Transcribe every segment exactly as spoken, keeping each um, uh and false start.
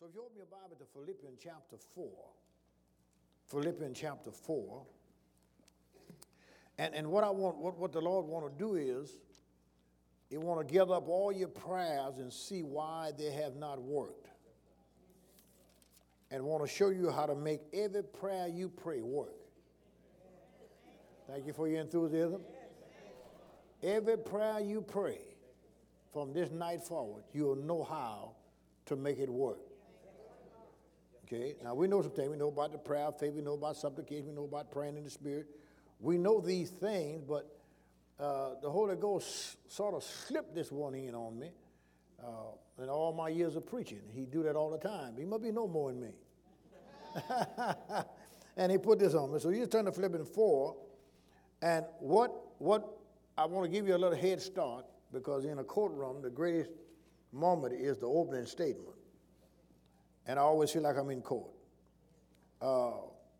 So if you open your Bible to Philippians chapter four, Philippians chapter four, and, and what I want, what, what the Lord want to do is, He want to gather up all your prayers and see why they have not worked. And want to show you how to make every prayer you pray work. Thank you for your enthusiasm. Every prayer you pray from this night forward, you'll know how to make it work. Okay, now we know some things. We know about the prayer of faith. We know about supplication. We know about praying in the Spirit. We know these things, but uh, the Holy Ghost sort of slipped this one in on me uh, in all my years of preaching. He do that all the time. He must be no more than me. And he put this on me. So you just turn to Philippians four, and what what I want to give you a little head start, because in a courtroom, the greatest moment is the opening statement. And I always feel like I'm in court. Uh,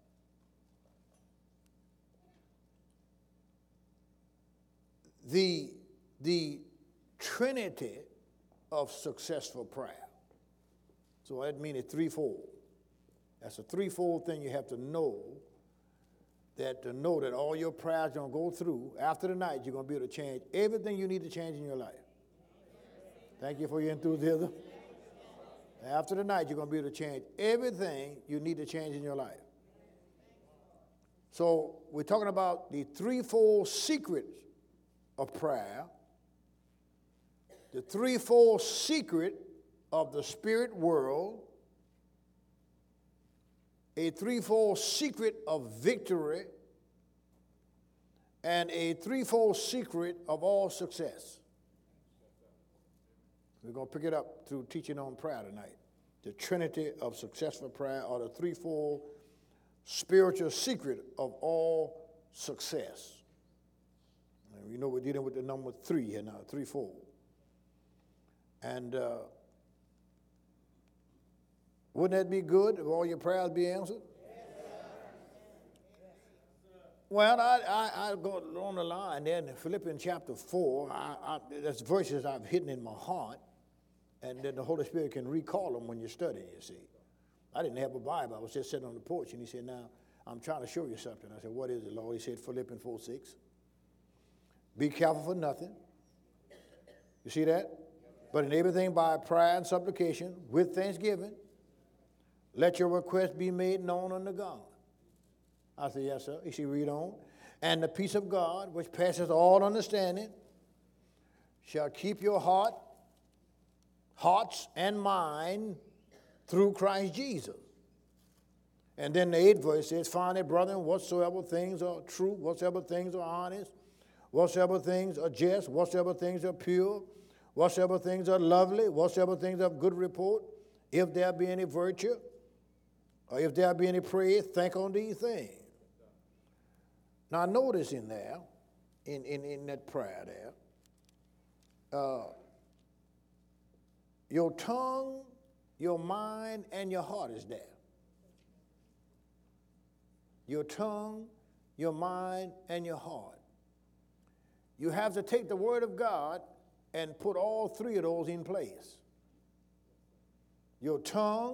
the, the trinity of successful prayer. So that means it's threefold. That's a threefold thing you have to know, that to know that all your prayers are going to go through. After the night, you're going to be able to change everything you need to change in your life. Thank you for your enthusiasm. After the night, you're going to be able to change everything you need to change in your life. So we're talking about the threefold secrets of prayer, the threefold secret of the spirit world, a threefold secret of victory, and a threefold secret of all success. We're going to pick it up through teaching on prayer tonight. The trinity of successful prayer, or the threefold spiritual secret of all success. And we know we're dealing with the number three here now, threefold. And uh, wouldn't that be good if all your prayers be answered? Well, I, I, I go on the line there in Philippians chapter four. I, I, that's verses I've hidden in my heart. And then the Holy Spirit can recall them when you're studying, you see. I didn't have a Bible. I was just sitting on the porch, and he said, now, I'm trying to show you something. I said, what is it, Lord? He said, Philippians four six. Be careful for nothing. You see that? But in everything by prayer and supplication, with thanksgiving, let your request be made known unto God. I said, yes, sir. You see, read on. And the peace of God, which passes all understanding, shall keep your heart, hearts and mind through Christ Jesus. And then the eighth verse says, finally, brethren, whatsoever things are true, whatsoever things are honest, whatsoever things are just, whatsoever things are pure, whatsoever things are lovely, whatsoever things of good report, if there be any virtue, or if there be any praise, think on these things. Now, notice in there, in, in, in that prayer there, uh, your tongue, your mind, and your heart is there. Your tongue, your mind, and your heart. You have to take the Word of God and put all three of those in place. Your tongue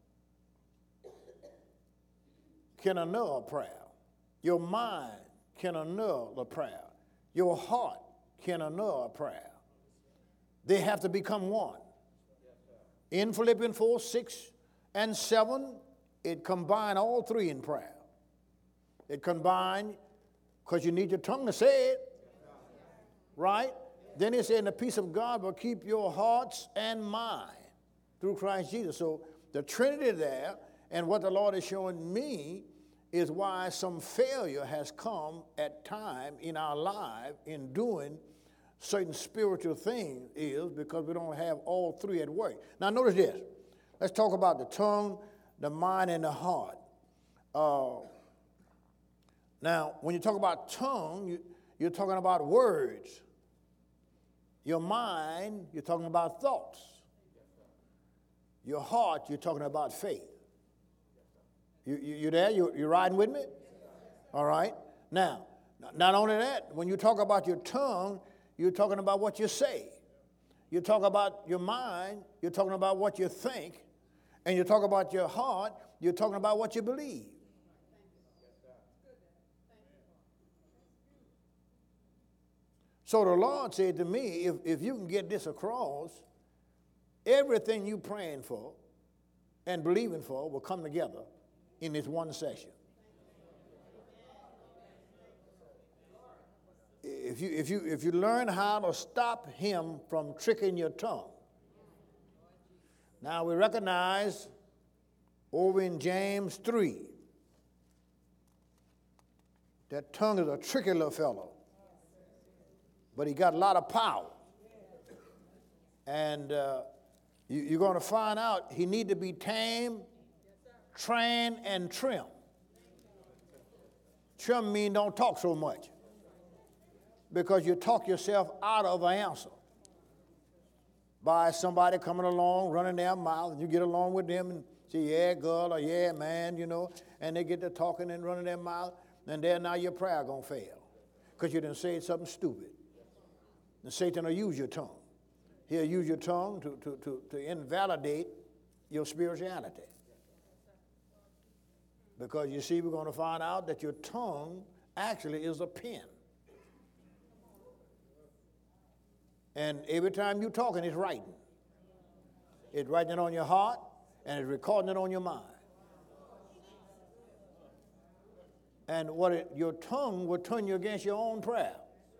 can annul a prayer. Your mind can annul a prayer. Your heart can annul a prayer. They have to become one. In Philippians four, six, and seven, it combined all three in prayer. It combined, because you need your tongue to say it, right? Then it said, the peace of God will keep your hearts and mind through Christ Jesus. So the Trinity there, and what the Lord is showing me, is why some failure has come at time in our life in doing certain spiritual things, is because we don't have all three at work. Now notice this. Let's talk about the tongue, the mind, and the heart. Uh, now, when you talk about tongue, you, you're talking about words. Your mind, you're talking about thoughts. Your heart, you're talking about faith. You, you, you there? You, you riding with me? All right. Now, not only that, when you talk about your tongue, you're talking about what you say. You talk about your mind, you're talking about what you think. And you talk about your heart, you're talking about what you believe. So the Lord said to me, if, if you can get this across, everything you praying for and believing for will come together in this one session. If you, if you, if you learn how to stop him from tricking your tongue. Now we recognize over in James three, that tongue is a tricky little fellow. But he got a lot of power. And uh, you, you're going to find out he need to be tamed, trained, and trimmed. Trim means don't talk so much. Because you talk yourself out of an answer. By somebody coming along, running their mouth, and you get along with them and say, yeah, girl, or yeah, man, you know, and they get to talking and running their mouth, and then now your prayer going to fail. Because you done said something stupid. And Satan will use your tongue. He'll use your tongue to, to, to, to invalidate your spirituality. Because you see, we're going to find out that your tongue actually is a pen. And every time you're talking, it's writing. It's writing it on your heart, and it's recording it on your mind. And what it, your tongue will turn you against your own prayer.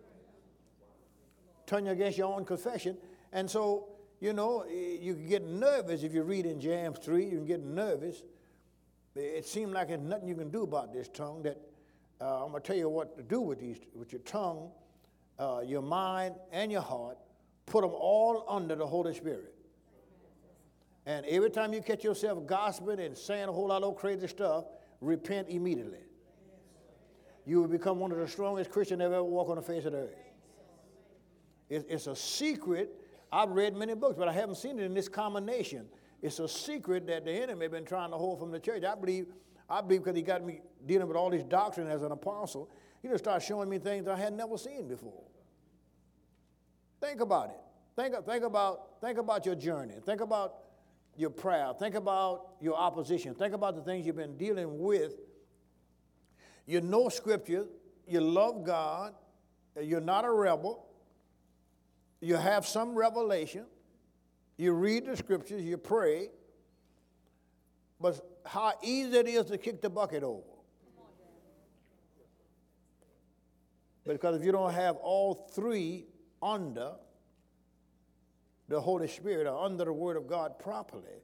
Turn you against your own confession. And so, you know, you can get nervous if you read in James three. You can get nervous. It seems like there's nothing you can do about this tongue. That uh, I'm going to tell you what to do with these, with your tongue, uh, your mind, and your heart. Put them all under the Holy Spirit. And every time you catch yourself gossiping and saying a whole lot of crazy stuff, repent immediately. You will become one of the strongest Christians that ever walked on the face of the earth. It's a secret. I've read many books, but I haven't seen it in this combination. It's a secret that the enemy has been trying to hold from the church. I believe, I believe because he got me dealing with all this doctrine as an apostle, he just started showing me things I had never seen before. Think about it. Think, think, about, think about your journey. Think about your prayer. Think about your opposition. Think about the things you've been dealing with. You know Scripture. You love God. You're not a rebel. You have some revelation. You read the Scriptures. You pray. But how easy it is to kick the bucket over. Because if you don't have all three under the Holy Spirit or under the Word of God properly,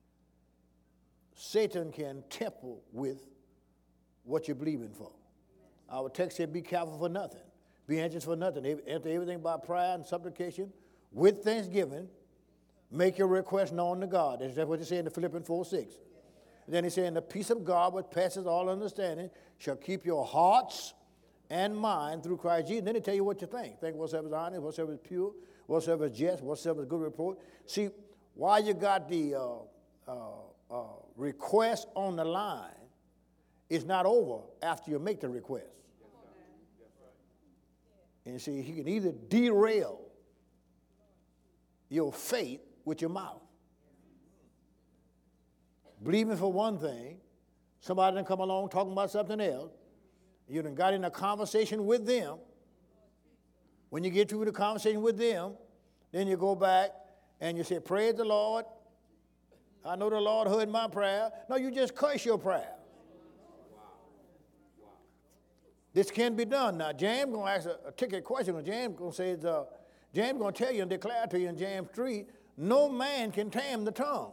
Satan can tamper with what you're believing for. Our text said, be careful for nothing. Be anxious for nothing. Enter everything by prayer and supplication with thanksgiving. Make your request known to God. That's what he said in Philippians four six. Then he said, and the peace of God, which passes all understanding, shall keep your hearts and mind through Christ Jesus. Then he tell you what you think. Think whatsoever is honest, whatsoever is pure, whatsoever is just, whatsoever is good report. See, while you got the uh, uh, uh, request on the line, it's not over after you make the request. And you see, he can either derail your faith with your mouth. Believing for one thing, somebody done come along talking about something else. You done got in a conversation with them. When you get through the conversation with them, then you go back and you say, praise the Lord. I know the Lord heard my prayer. No, you just curse your prayer. This can be done. Now, James going to ask a, a ticket question. James going to say, uh, James going to tell you and declare to you in James three, no man can tame the tongue.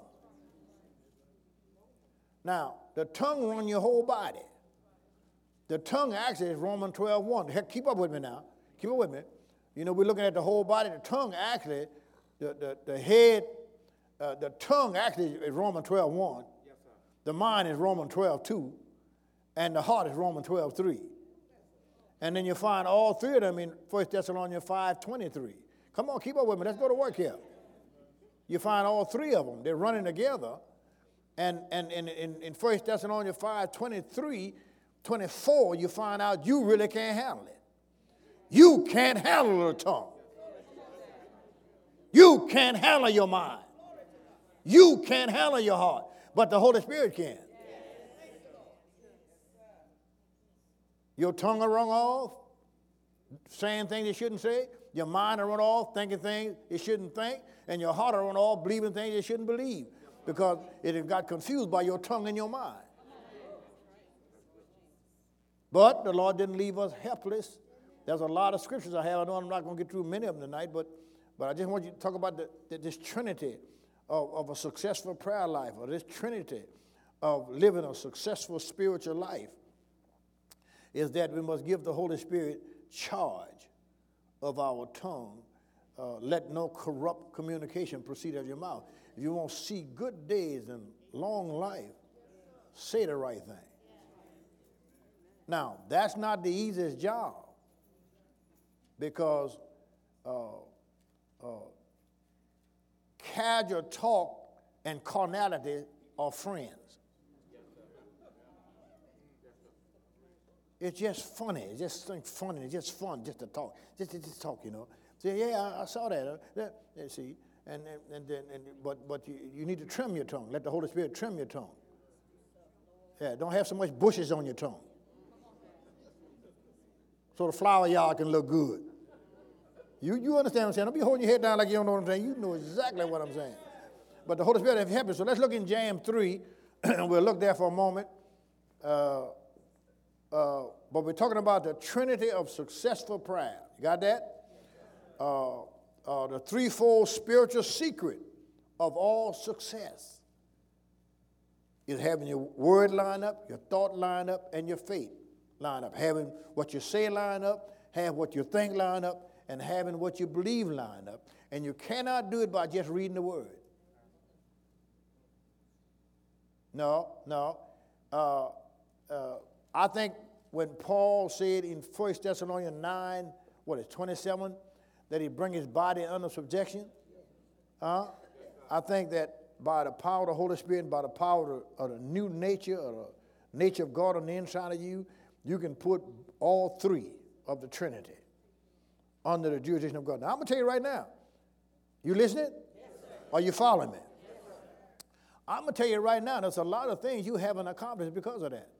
Now, the tongue runs your whole body. The tongue actually is Romans twelve one. Heck, keep up with me now. Keep up with me. You know, we're looking at the whole body. The tongue actually, the, the, the head, uh, the tongue actually is Romans twelve one. Yes, sir. The mind is Romans twelve two. And the heart is Romans twelve three. And then you find all three of them in First Thessalonians five twenty-three. Come on, keep up with me. Let's go to work here. You find all three of them. They're running together. And, and, and in, in First Thessalonians five twenty-three, twenty-four, you find out you really can't handle it. You can't handle the tongue. You can't handle your mind. You can't handle your heart. But the Holy Spirit can. Your tongue will run off, saying things you shouldn't say. Your mind will run off, thinking things you shouldn't think. And your heart will run off, believing things you shouldn't believe. Because it got confused by your tongue and your mind. But the Lord didn't leave us helpless. There's a lot of scriptures I have. I know I'm not going to get through many of them tonight, but, but I just want you to talk about the, the, this trinity of, of a successful prayer life, or this trinity of living a successful spiritual life, is that we must give the Holy Spirit charge of our tongue. Uh, let no corrupt communication proceed out of your mouth. If you want to see good days and long life, say the right thing. Now, that's not the easiest job, because uh, uh, casual talk and carnality are friends. It's just funny. It's just funny. It's just fun just to talk. Just, just, just talk, you know. Say, yeah, I, I saw that. Uh, that you see, and and, and, then, and but but you, you need to trim your tongue. Let the Holy Spirit trim your tongue. Yeah, don't have so much bushes on your tongue, so the flower yard can look good. You you understand what I'm saying? Don't be holding your head down like you don't know what I'm saying. You know exactly what I'm saying. But the Holy Spirit have helped us. So let's look in James three, and we'll look there for a moment. Uh, uh, but we're talking about the trinity of successful prayer. You got that? Uh, uh, the threefold spiritual secret of all success is having your word line up, your thought line up, and your faith line up. Having what you say line up, have what you think line up, and having what you believe line up. And you cannot do it by just reading the word. No, no. Uh, uh, I think when Paul said in First Thessalonians nine, what is twenty-seven, that he bring his body under subjection, uh, I think that by the power of the Holy Spirit and by the power of the, of the new nature, or the nature of God on the inside of you, you can put all three of the Trinity under the jurisdiction of God. Now, I'm going to tell you right now, you listening? Yes, sir. Are you following me? Yes, sir. I'm going to tell you right now, there's a lot of things you haven't accomplished because of that.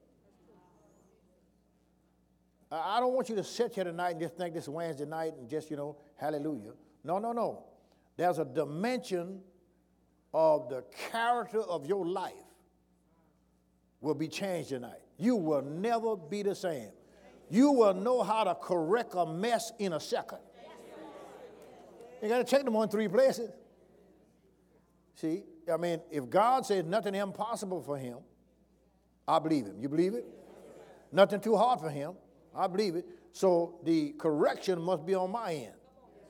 I don't want you to sit here tonight and just think this is Wednesday night and just, you know, hallelujah. No, no, no. There's a dimension of the character of your life will be changed tonight. You will never be the same. You will know how to correct a mess in a second. You got to check them on three places. See, I mean, if God says nothing impossible for him, I believe him. You believe it? Nothing too hard for him. I believe it. So the correction must be on my end.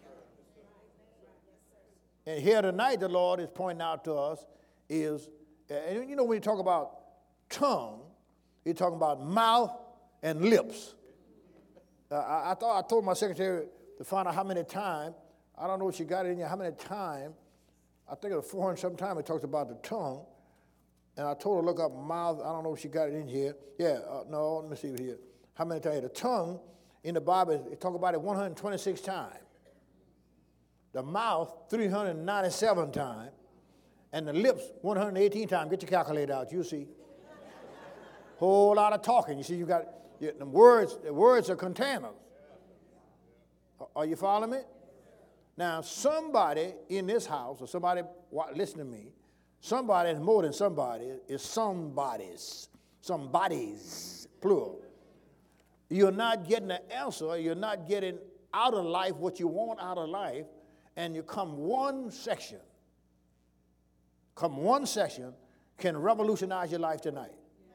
And here tonight, the Lord is pointing out to us is, and you know when you talk about tongue, you're talking about mouth and lips. Uh, I, I thought I told my secretary to find out how many times, I don't know if she got it in here, how many times, I think it was four hundred some time it talks about the tongue. And I told her to look up mouth. I don't know if she got it in here. Yeah, uh, no, let me see it here. How many times? The tongue in the Bible, it talk about it one hundred twenty-six times. The mouth, three hundred ninety-seven times. And the lips, one hundred eighteen times. Get your calculator out, you'll see. Whole lot of talking. You see, you got you, the words, the words are containers. Are you following me? Now, somebody in this house, or somebody, listen to me, somebody is more than somebody, is somebody's, somebody's, plural. You're not getting the answer, you're not getting out of life what you want out of life, and you come one section, come one section can revolutionize your life tonight.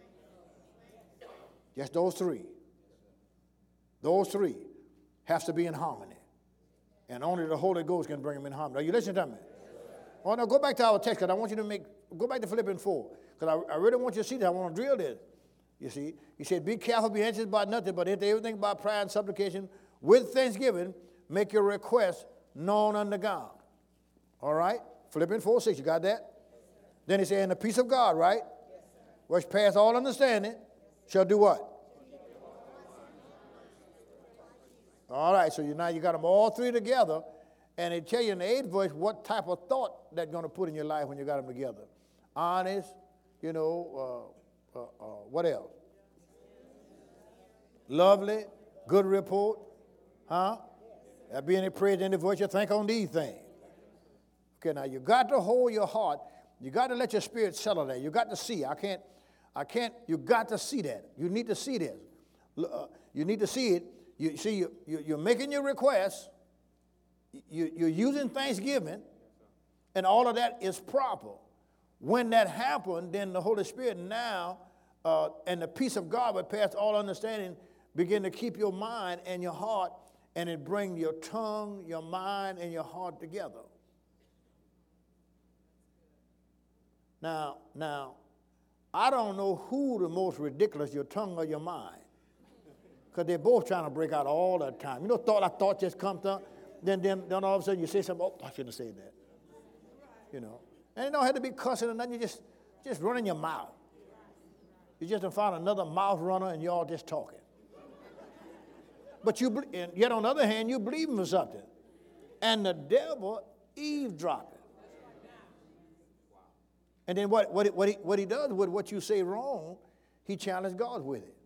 Just those three. Those three have to be in harmony. And only the Holy Ghost can bring them in harmony. Are you listening to me? Oh, no, go back to our text, because I want you to make, go back to Philippians four, because I, I really want you to see that. I want to drill this. You see, he said, be careful, be anxious about nothing, but into everything by prayer and supplication, with thanksgiving, make your requests known unto God. All right? Philippians four six, you got that? Then he said, and the peace of God, right? Which passes all understanding, shall do what? All right, so you now you got them all three together, and it tell you in the eighth verse what type of thought that's going to put in your life when you got them together. Honest, You know, uh, uh, uh, what else? Lovely, good report, huh? There be any praise, any virtue, think on these things. Okay, now you got to hold your heart. You got to let your spirit settle there. You got to see. I can't, I can't, you got to see that. You need to see this. Uh, you need to see it. You see, you, you, you're making your requests. You, you're using thanksgiving, and all of that is proper. When that happened, then the Holy Spirit now, uh, and the peace of God that passes all understanding, begin to keep your mind and your heart, and it brings your tongue, your mind, and your heart together. Now, now, I don't know who the most ridiculous, your tongue or your mind, because they're both trying to break out all the time. You know, thought I thought just comes up, then, then, then all of a sudden you say something, oh, I shouldn't have said that. You know, and it don't have to be cussing or nothing. You just, just running your mouth. You just found another mouth runner and you're all just talking. But you, and yet on the other hand, you believing for something, and the devil eavesdropping. And then what, what, what, he, what he does with what you say wrong, he challenges God with it.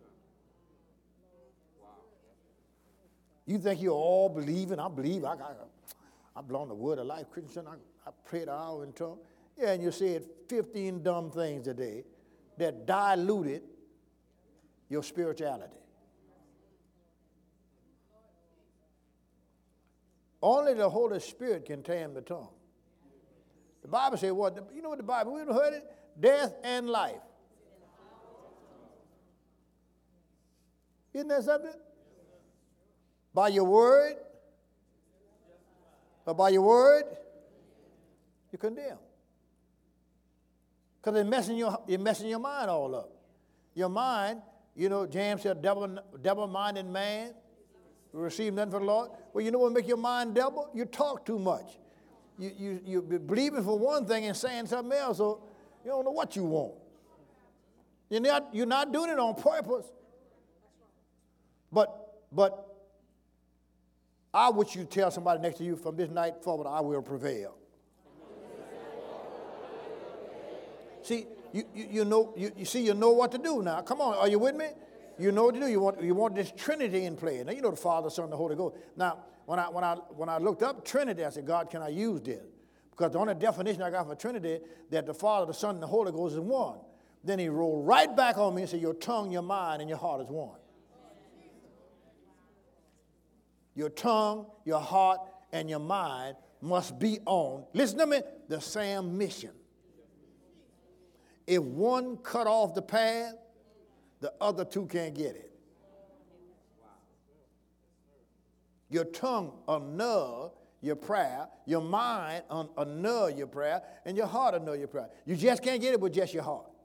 You think you're all believing. I believe. I, I, I belong to the Word of Life Christian. I, I prayed an hour in tongue. Yeah, and you said fifteen dumb things today that diluted your spirituality. Only the Holy Spirit can tame the tongue. The Bible says what? You know what the Bible, we heard it? Death and life. Isn't that something? By your word, or by your word, you condemn. Because they're messing your, you're messing your mind all up. Your mind, you know, James said, devil, devil-minded man will receive nothing from the Lord. Well, you know what make your mind devil? You talk too much. You, you, you're believing for one thing and saying something else, so you don't know what you want. You're not, you're not doing it on purpose. But, but I wish you tell somebody next to you, from this night forward, I will prevail. See, you, you, you know, you, you see, you know what to do now. Come on, are you with me? You know what to do. You want, you want this Trinity in play. Now, you know the Father, Son, and the Holy Ghost. Now, when I, when I, when I looked up Trinity, I said, God, can I use this? Because the only definition I got for Trinity, that the Father, the Son, and the Holy Ghost is one. Then he rolled right back on me and said, your tongue, your mind, and your heart is one. Your tongue, your heart, and your mind must be on, listen to me, the same mission. If one cut off the path, the other two can't get it. Your tongue annul your prayer, your mind annul your prayer, and your heart annul your prayer. You just can't get it with just your heart.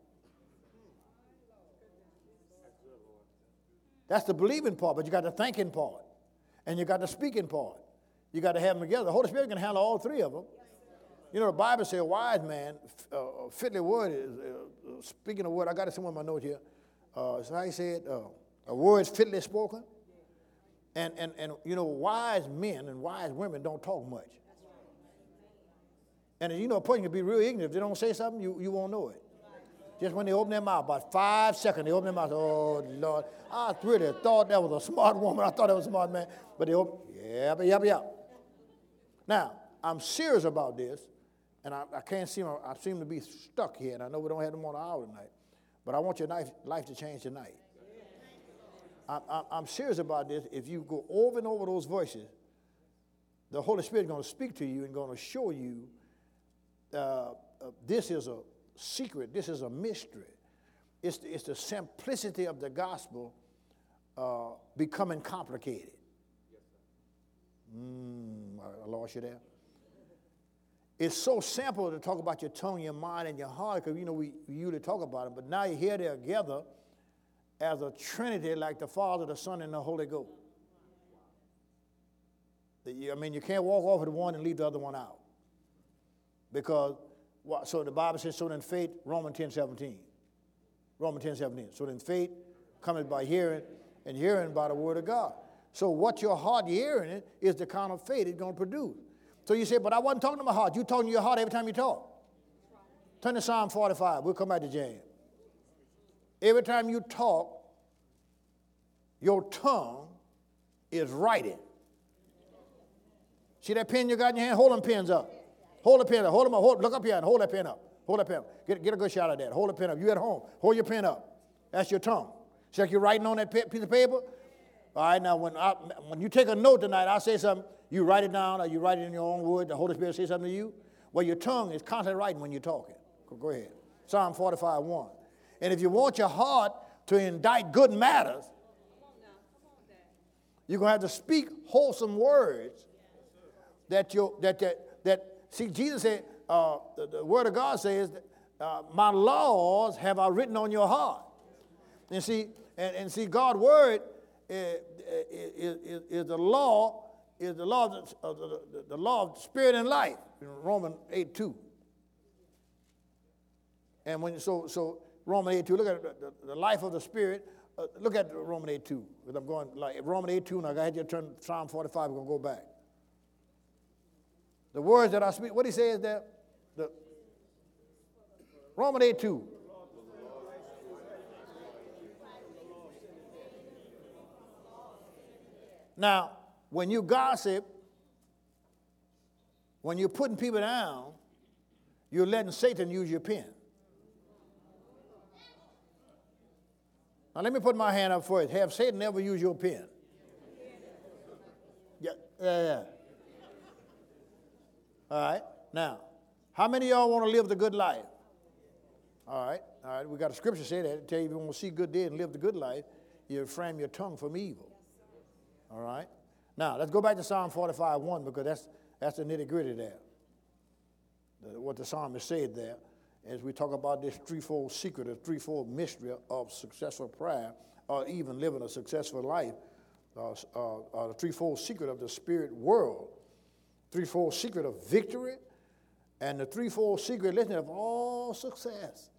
That's the believing part, but you got the thinking part. And you got the speaking part. You got to have them together. The Holy Spirit can handle all three of them. You know, the Bible says a wise man, uh, fitly word is, uh, speaking of word, I got it somewhere in my note here. Uh, so I said, uh, a word is fitly spoken. And, and, and, you know, wise men and wise women don't talk much. And, you know, a person can be real ignorant. If they don't say something, you, you won't know it. Just when they open their mouth, about five seconds, they open their mouth, oh, Lord. I really thought that was a smart woman. I thought that was a smart man. But they open, yeah, yeah, yeah. Now, I'm serious about this, and I, I can't seem, I seem to be stuck here, and I know we don't have them on an hour tonight, but I want your life, life to change tonight. I, I, I'm serious about this. If you go over and over those voices, the Holy Spirit is going to speak to you and going to show you uh, uh, this is a secret, this is a mystery. It's the, it's the simplicity of the gospel uh, becoming complicated. Mm, I lost you there. It's so simple to talk about your tongue, your mind, and your heart, because, you know, we, we usually talk about it, but now you're here together as a trinity like the Father, the Son, and the Holy Ghost. I mean, you can't walk off of the one and leave the other one out. Because, so the Bible says, so then faith, Romans ten seventeen. Romans ten seventeen. So then faith cometh by hearing, and hearing by the word of God. So what your heart hearing it is the kind of faith it's going to produce. So you say, but I wasn't talking to my heart. You're talking to your heart every time you talk. Turn to Psalm forty-five. We'll come back to James. Every time you talk, your tongue is writing. See that pen you got in your hand? Hold them pens up. Hold the pen up. Hold them up. Hold, look up here and hold that pen up. Hold that pen up. Get, get a good shot of that. Hold the pen up. You at home. Hold your pen up. That's your tongue. See like you're writing on that piece of paper? All right, now when, I, when you take a note tonight, I'll say something. You write it down or you write it in your own words. The Holy Spirit say something to you. Well, your tongue is constantly writing when you're talking. Go, go ahead. Psalm forty-five, one. And if you want your heart to indict good matters, you're going to have to speak wholesome words that you that that that see Jesus said uh, the, the word of God says that, uh, my laws have I written on your heart. And see and, and see God's word is, is, is, is the law is the law of the, uh, the, the, the law of spirit and life in Romans eight two. And when so so Romans eight two, look at the, the, the life of the spirit. Uh, look at Romans eight two. Because I'm going like Romans eight two, and I had you turn to Psalm forty-five. We're going to go back. The words that I speak, what he says there? The, Romans eight two. Now, when you gossip, when you're putting people down, you're letting Satan use your pen. Now, let me put my hand up for it. Have Satan never use your pen? Yeah, yeah, yeah. All right. Now, how many of y'all want to live the good life? All right. All right. We got a scripture say that. Tell you if you want to see good day and live the good life, you frame your tongue from evil. All right. Now, let's go back to Psalm forty-five, one, because that's that's the nitty-gritty there. The, what the psalmist said there, as we talk about this threefold secret, a threefold mystery of successful prayer, or even living a successful life, uh, uh, uh, the threefold secret of the spirit world, threefold secret of victory, and the threefold secret, listen, of all success.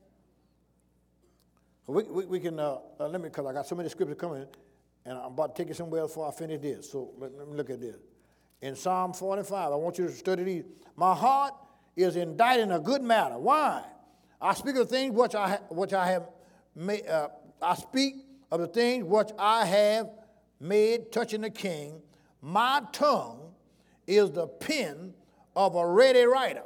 So we, we, we can, uh, uh, let me, because I got so many scriptures coming, and I'm about to take you somewhere else before I finish this. So let, let me look at this. In Psalm forty-five, I want you to study these. My heart is indicting a good matter. Why? I speak of things which I, ha- which I have made, uh, I speak of the things which I have made touching the king. My tongue is the pen of a ready writer.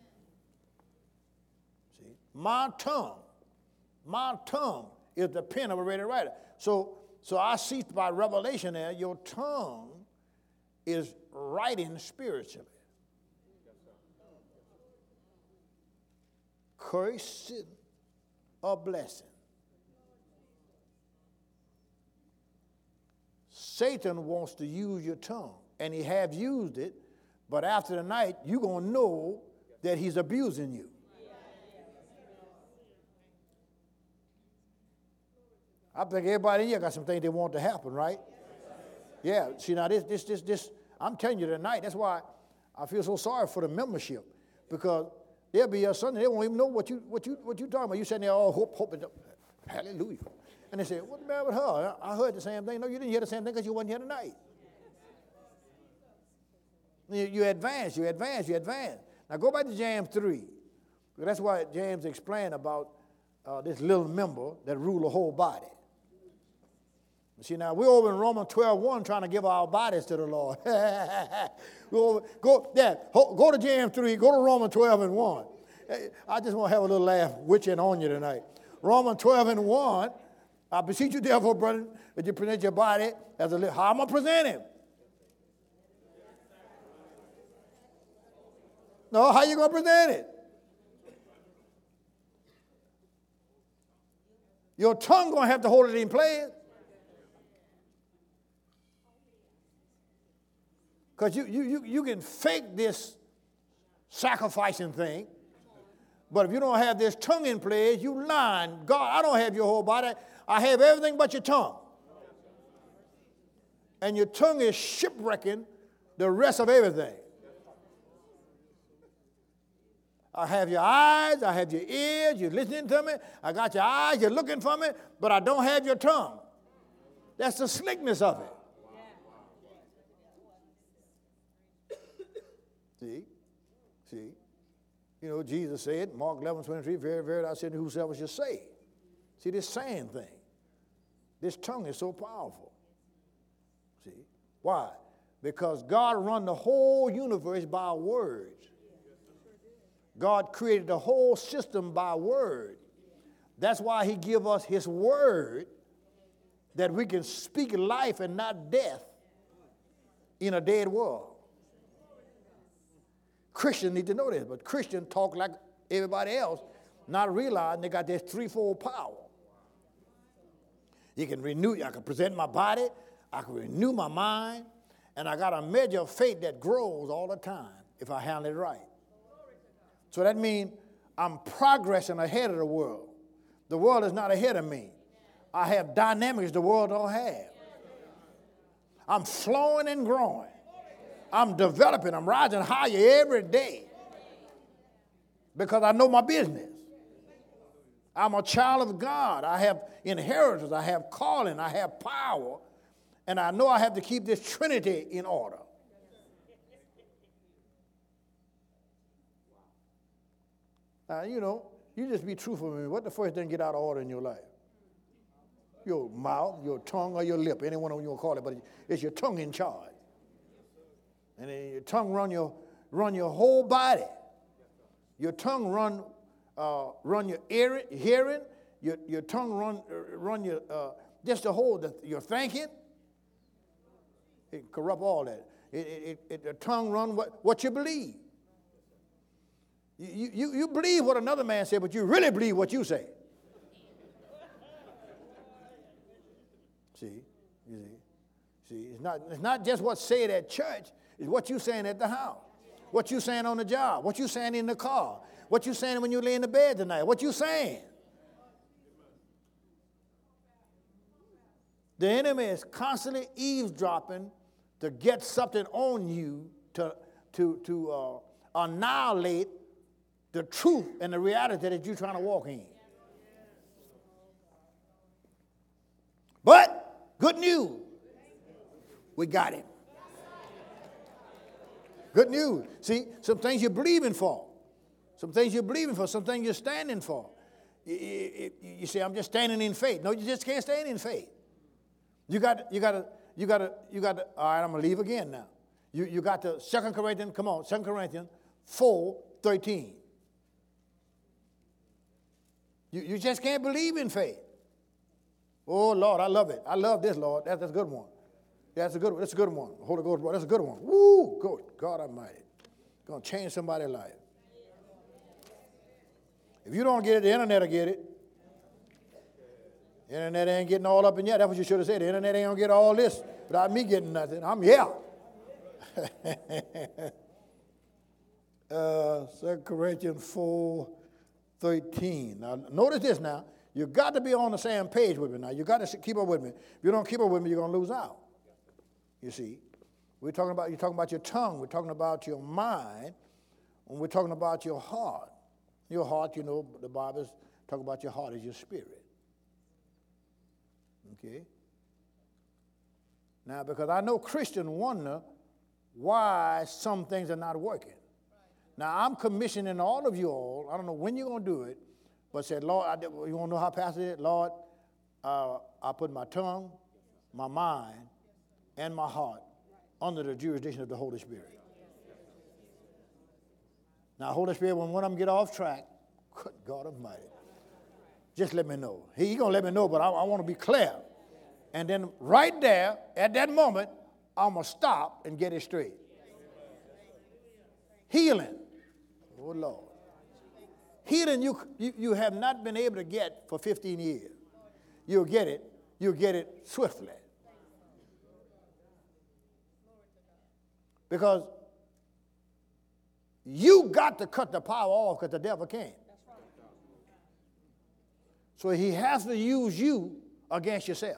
See, my tongue, my tongue is the pen of a ready writer. So, so I see by revelation there, your tongue is writing spiritually. Cursing or blessing. Satan wants to use your tongue, and he have used it, but after the night, you're going to know that he's abusing you. I think everybody here got some things they want to happen, right? Yeah, see now this, this, this, this, I'm telling you tonight, that's why I feel so sorry for the membership, because there'll be a Sunday, they won't even know what you what you what you talking about. You sitting there all hope, hoping, hallelujah. And they say, what's the matter with her? I heard the same thing. No, you didn't hear the same thing because you wasn't here tonight. You, you advance, you advance, you advance. Now go back to James three. Because that's why James explained about uh, this little member that rule the whole body. See, now we're over in Romans twelve one trying to give our bodies to the Lord. go, go, yeah, go to James three, go to Romans twelve and one. I just want to have a little laugh witching on you tonight. Romans twelve and one, I beseech you therefore, brethren, that you present your body as a living. How am I present him? No, how you going to present it? Your tongue going to have to hold it in place. Because you, you, you, you can fake this sacrificing thing, but if you don't have this tongue in place, you lying. God, I don't have your whole body. I have everything but your tongue. And your tongue is shipwrecking the rest of everything. I have your eyes, I have your ears, you're listening to me. I got your eyes, you're looking for me, but I don't have your tongue. That's the slickness of it. See? See? You know, Jesus said, Mark eleven twenty-three, very, very, I said, whosoever shall say. See, this saying thing, this tongue is so powerful. See, why? Because God run the whole universe by words. God created the whole system by word. That's why he give us his word, that we can speak life and not death in a dead world. Christians need to know this, but Christians talk like everybody else, not realizing they got this threefold power. You can renew, I can present my body, I can renew my mind, and I got a measure of faith that grows all the time if I handle it right. So that means I'm progressing ahead of the world. The world is not ahead of me. I have dynamics the world don't have. I'm flowing and growing. I'm developing. I'm rising higher every day because I know my business. I'm a child of God. I have inheritance. I have calling. I have power. And I know I have to keep this Trinity in order. Now, you know, you just be truthful with me. What the first thing get out of order in your life? Your mouth, your tongue, or your lip. Any one of them you want to call it, but it's your tongue in charge. And then your tongue run your run your whole body. Your tongue run uh, run your ear, hearing. Your your tongue run uh, run your uh, just the whole the, your thinking. It corrupt all that. It, it, it, the tongue run what, what you believe. You, you you believe what another man said, but you really believe what you say. See, you see, see. It's not it's not just what's said at church. It's what you saying at the house, what you saying on the job, what you saying in the car, what you saying when you lay in the bed tonight, what you saying. The enemy is constantly eavesdropping to get something on you to, to, to uh, annihilate the truth and the reality that you're trying to walk in. But good news, we got him. Good news. See, some things you're believing for. Some things you're believing for. Some things you're standing for. You, you, you say, I'm just standing in faith. No, you just can't stand in faith. You got, you got to, you got to, you got to, all right, I'm going to leave again now. You, you got to, Second Corinthians, come on, Second Corinthians four thirteen. You, you just can't believe in faith. Oh, Lord, I love it. I love this, Lord. That's, that's a good one. That's a good one. That's a good one. Holy Ghost, that's a good one. Woo, good. God Almighty. Going to change somebody's life. If you don't get it, the internet will get it. The internet ain't getting all up in yet. That's what you should have said. The internet ain't going to get all this without me getting nothing. I'm here. uh, Second Corinthians four thirteen. Now, notice this now. You got to be on the same page with me now. You got to keep up with me. If you don't keep up with me, you're going to lose out. You see, we're talking about, you're talking about your tongue. We're talking about your mind. And we're talking about your heart. Your heart, you know, the Bible's talking about your heart is your spirit. Okay? Now, because I know Christians wonder why some things are not working. Now, I'm commissioning all of you all. I don't know when you're going to do it, but said, Lord, I, you want to know how Pastor did it? Lord, uh, I put my tongue, my mind, and my heart under the jurisdiction of the Holy Spirit. Now, Holy Spirit, when one of them get off track, good God Almighty, just let me know. He, he going to let me know, but I, I want to be clear. And then right there, at that moment, I'm going to stop and get it straight. Healing. Oh, Lord. Healing you, you, you have not been able to get for fifteen years. You'll get it. You'll get it swiftly. Because you got to cut the power off because the devil can't. So he has to use you against yourself.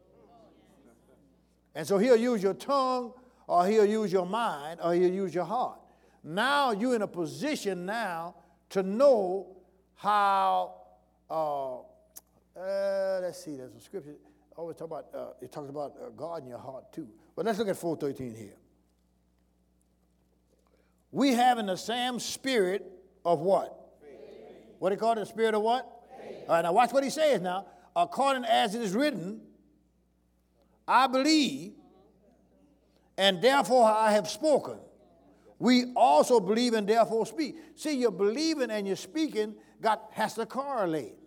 And so he'll use your tongue, or he'll use your mind, or he'll use your heart. Now you're in a position now to know how, uh, uh, let's see, there's a scripture, always talk about, uh, it talks about uh, God in your heart too. But let's look at four thirteen here. We having the same spirit of what? What do you call it? The spirit of what? All right, now watch what he says now. According as it is written, I believe, and therefore I have spoken. We also believe and therefore speak. See, your believing and your speaking got has to correlate.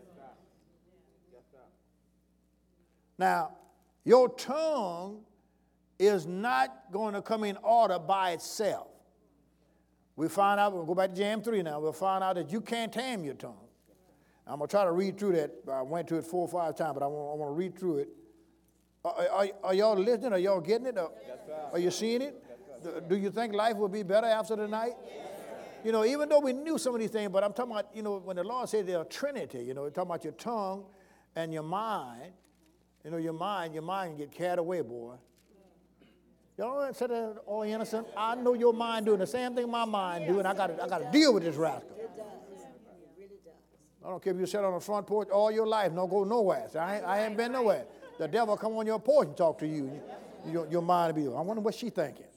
Now, your tongue is not going to come in order by itself. We find out, we'll go back to James three now, we'll find out that you can't tame your tongue. I'm going to try to read through that. I went to it four or five times, but I want, I want to read through it. Are, are, are y'all listening? Are y'all getting it? Are, are you seeing it? Do, do you think life will be better after tonight? You know, even though we knew some of these things, but I'm talking about, you know, when the Lord said they're a trinity, you know, we're talking about your tongue and your mind. You know, your mind, your mind can get carried away, boy. Y'all said that all innocent. I know your mind doing the same thing my mind do, and I got I got to deal with this rascal. It does. It really does. I don't care if you sit on the front porch all your life, no go nowhere. So I, ain't, I ain't been nowhere. The devil come on your porch and talk to you. Your, your mind will be, I wonder what she thinking.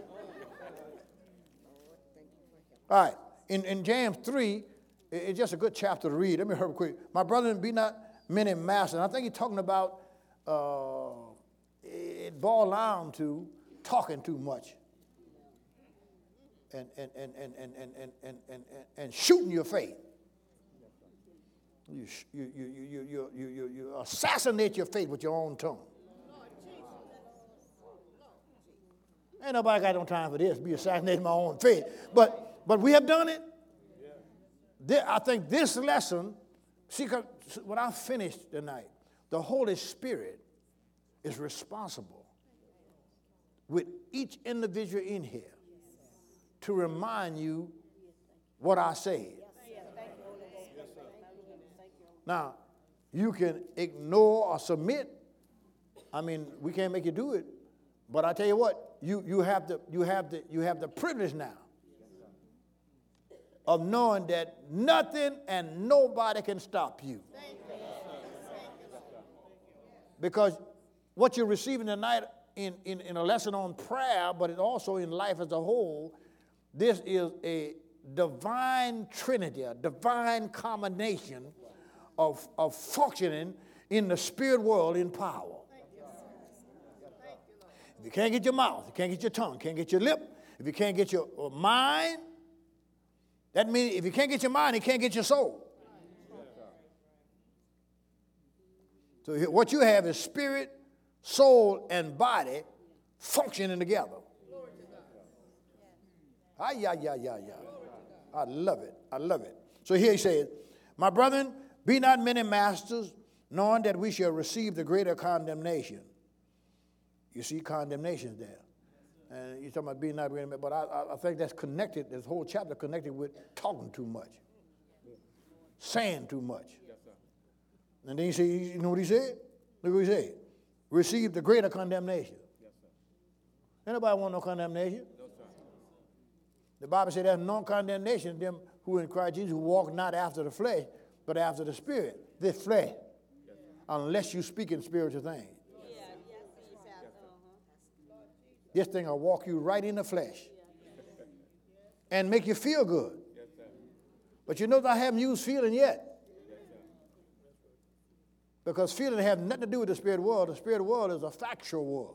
All right, in, in James three, it's just a good chapter to read. Let me hurry quick. My brethren, be not many masters. I think he's talking about uh, it boiled down to talking too much and, and, and, and, and, and, and, and, and, and shooting your faith. You, you, you, you, you, you, you, you assassinate your faith with your own tongue. Ain't nobody got no time for this, be assassinating my own faith. But, but we have done it. I think this lesson, see, when I finished tonight, the Holy Spirit is responsible with each individual in here to remind you what I said. Now, you can ignore or submit. I mean, we can't make you do it. But I tell you what, you, you, have, the, you, have, the, you have the privilege now of knowing that nothing and nobody can stop you. Because what you're receiving tonight in, in, in a lesson on prayer, but it also in life as a whole, this is a divine trinity, a divine combination of, of functioning in the spirit world in power. If you can't get your mouth, you can't get your tongue, can't get your lip, if you can't get your mind, that means if you can't get your mind, you can't get your soul. So what you have is spirit, soul, and body functioning together. Ah, yeah, yeah, yeah, yeah. I love it. I love it. So here he says, my brethren, be not many masters, knowing that we shall receive the greater condemnation. You see condemnation there. And you're talking about being not many, but I, I think that's connected, this whole chapter connected with talking too much, saying too much. And then he said, you know what he said? Look what he said. Receive the greater condemnation. Yes, sir. Anybody want no condemnation? No, sir. The Bible said there's no condemnation to them who in Christ Jesus who walk not after the flesh, but after the spirit. This flesh. Yes, unless you speak in spiritual things. Yeah, yes, uh-huh. This thing will walk you right in the flesh. And make you feel good. Yes, but you know I haven't used feeling yet. Because feeling has nothing to do with the spirit world. The spirit world is a factual world.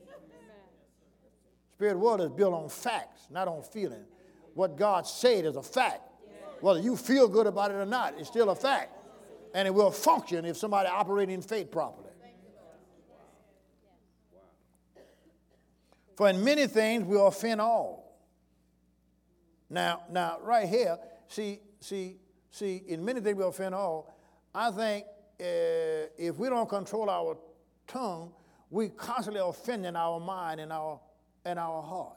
Spirit world is built on facts, not on feeling. What God said is a fact. Whether you feel good about it or not, it's still a fact. And it will function if somebody operates in faith properly. For in many things we offend all. Now, now right here, see, see, see, in many things we offend all. I think Uh, if we don't control our tongue, we constantly offending our mind and our and our heart.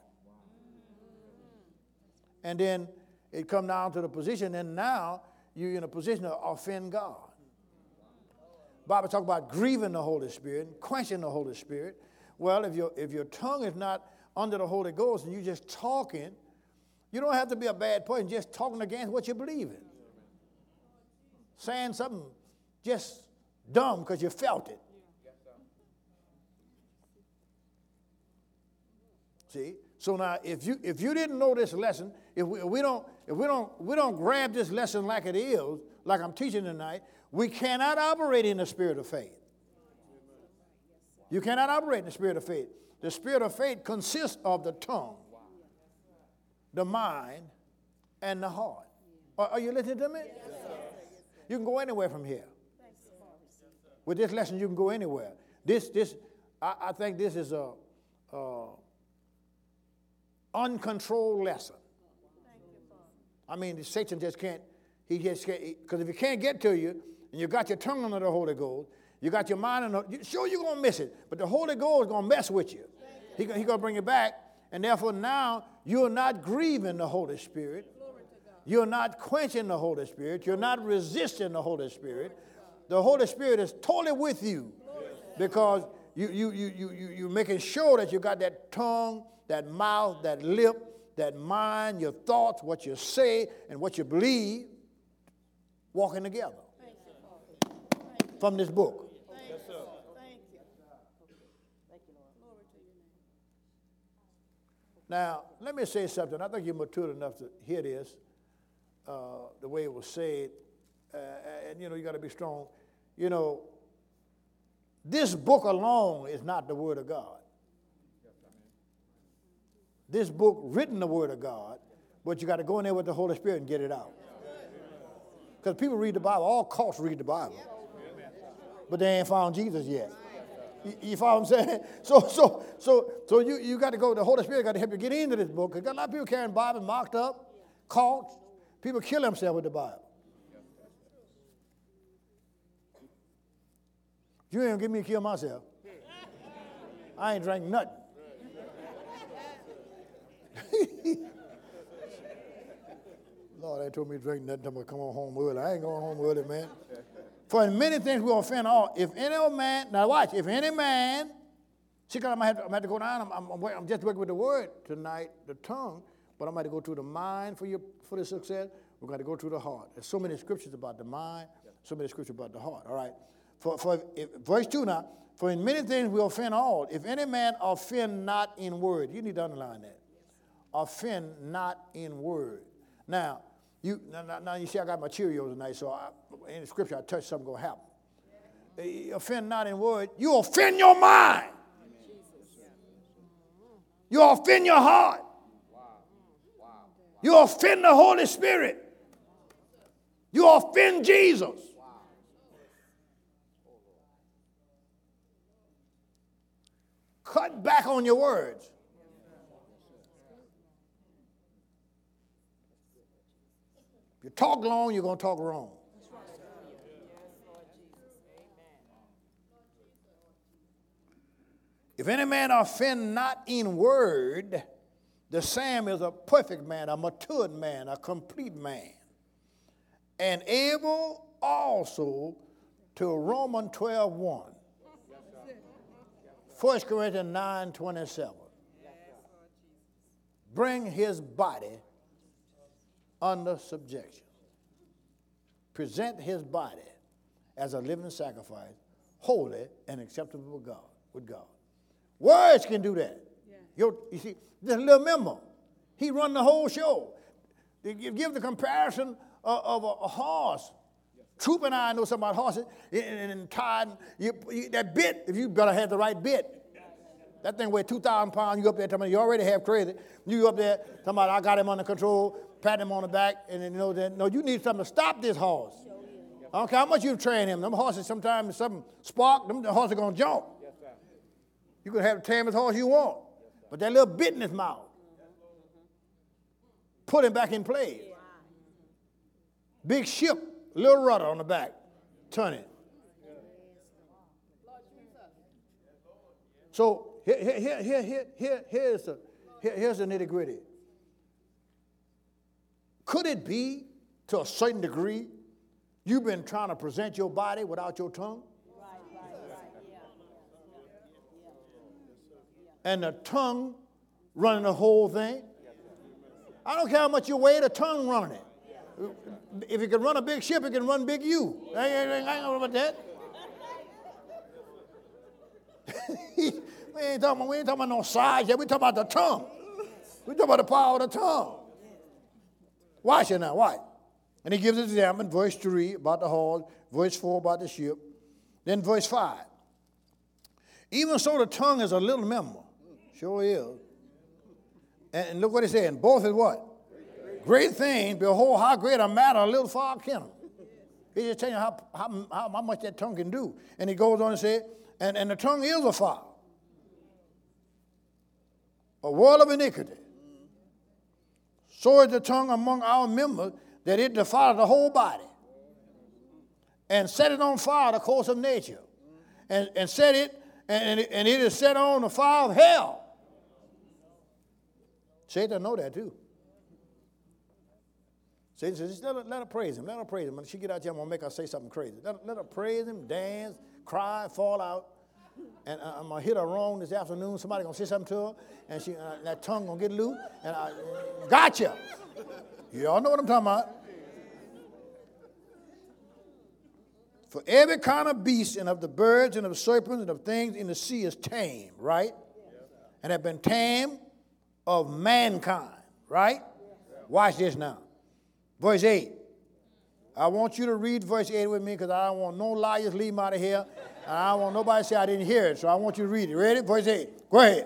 And then it comes down to the position, and now you're in a position to offend God. Bible talk about grieving the Holy Spirit, quenching the Holy Spirit. Well, if your if your tongue is not under the Holy Ghost and you're just talking, you don't have to be a bad person, just talking against what you believe in. Saying something just dumb because you felt it. See? So now, if you if you didn't know this lesson, if we, if we don't if we don't we don't grab this lesson like it is, like I'm teaching tonight, we cannot operate in the spirit of faith. You cannot operate in the spirit of faith. The spirit of faith consists of the tongue, the mind, and the heart. Are, are you listening to me? Yes, you can go anywhere from here. With this lesson, you can go anywhere. This, this, I, I think this is a, a uncontrolled lesson. I mean, Satan just can't. He just can't. Because if he can't get to you, and you got your tongue under the Holy Ghost, you got your mind under. Sure, you're gonna miss it, but the Holy Ghost is gonna mess with you. He, he gonna bring you back, and therefore now you're not grieving the Holy Spirit. You're not quenching the Holy Spirit. You're not resisting the Holy Spirit. The Holy Spirit is totally with you because you, you, you, you, you, you're making sure that you got that tongue, that mouth, that lip, that mind, your thoughts, what you say, and what you believe walking together from this book. Yes, sir. Thank you. Thank you, Lord. Now, let me say something. I think you're mature enough to hear this, uh, the way it was said. Uh, and, you know, you got to be strong. You know, this book alone is not the Word of God. This book written the Word of God, but you got to go in there with the Holy Spirit and get it out. Because people read the Bible, all cults read the Bible, but they ain't found Jesus yet. You, you follow what I'm saying? So, so, so, so you, you got to go. The Holy Spirit got to help you get into this book. Because got a lot of people carrying Bible marked up, cults. People kill themselves with the Bible. You ain't gonna get me to kill myself. I ain't drank nothing. Lord, they told me to drink nothing. I'm gonna come on home early. I ain't going home early, man. For in many things we offend all. If any man, now watch, if any man, see, because I'm gonna have to, I'm gonna have to go down. I'm, I'm, I'm just working with the word tonight, the tongue, but I'm going to go through the mind for your for the success. We're going to go through the heart. There's so many scriptures about the mind, so many scriptures about the heart. All right. For, for if, verse two now, for in many things we offend all. If any man offend not in word, you need to underline that. Offend not in word. Now, you now, now you see I got my Cheerios tonight, so I, in the scripture I touch something going to happen. Uh, offend not in word, you offend your mind. You offend your heart. You offend the Holy Spirit. You offend Jesus. Cut back on your words. If you talk long, you're going to talk wrong. If any man offend not in word, the same is a perfect man, a matured man, a complete man, and able also to Romans twelve one. First Corinthians nine twenty-seven. Bring his body under subjection. Present his body as a living sacrifice, holy and acceptable with God. With God. Words can do that. Yeah. Your, you see, this little member, he run the whole show. They give, give the comparison of, of a, a horse. Yes. Troop and I know something about horses. And, and tied, you, you, that bit, if you better have the right bit. That thing weighs two thousand pounds. You up there talking about you already have crazy. You up there talking about I got him under control, patting him on the back, and then you know that no, you need something to stop this horse. I don't care how much you train him. Them horses sometimes something spark, them the horses are gonna jump. You can have the tamest horse you want, but that little bit in his mouth, put him back in place. Big ship, little rudder on the back, turn it. So here, here, here, here, here, here's the, here, here's the nitty gritty. Could it be, to a certain degree, you've been trying to present your body without your tongue? And the tongue running the whole thing? I don't care how much you weigh, the tongue running it. If it can run a big ship, it can run big you. I ain't know about that. we, ain't talking, we ain't talking about no size yet. We talking about the tongue. We're talking about the power of the tongue. Watch it now, watch. And he gives an example, verse three about the hall, verse four about the ship, then verse five. Even so the tongue is a little member. Sure is. And, and look what he said, and both is what? Great, great things. Behold, how great a matter a little fire can. He's just telling you how, how, how, how much that tongue can do. And he goes on and says, and, and the tongue is a fire. A world of iniquity. So is the tongue among our members that it defileth the whole body. And set it on fire, the course of nature. And, and set it, and, and it is set on the fire of hell. Satan know that too. Satan says, just let her, let her praise him. Let her praise him. When she get out there, I'm going to make her say something crazy. Let, let her praise him, dance, cry, fall out. And I'm going to hit her wrong this afternoon. Somebody going to say something to her. And she, uh, that tongue going to get loose. And I, gotcha. You all know what I'm talking about. For every kind of beast and of the birds and of serpents and of things in the sea is tame, right? And have been tamed of mankind, right? Watch this now. Verse eight. I want you to read verse eight with me because I don't want no liars leave out of here. And I don't want nobody to say I didn't hear it, so I want you to read it. Ready? Verse eight. Go ahead.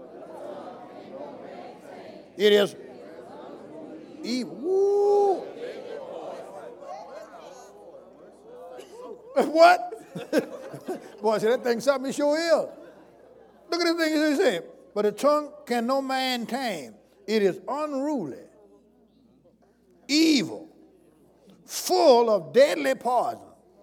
It is evil. Woo. What? Boy, see, that thing something it sure is. Look at the thing he said. But the tongue can no man tame. It is unruly, evil, full of deadly poison.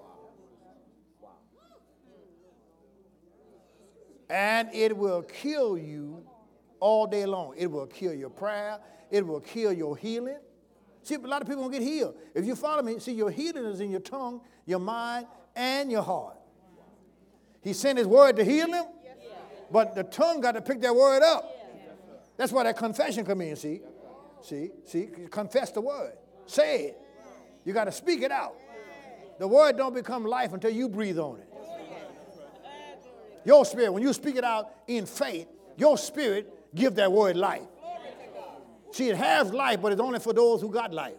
And it will kill you all day long. It will kill your prayer. It will kill your healing. See, a lot of people don't get healed. If you follow me, see, your healing is in your tongue, your mind, and your heart. He sent his word to heal them, but the tongue got to pick that word up. That's why that confession come in, see? See? See? Confess the word. Say it. You got to speak it out. The word don't become life until you breathe on it. Your spirit, when you speak it out in faith, your spirit give that word life. See, it has life, but it's only for those who got life.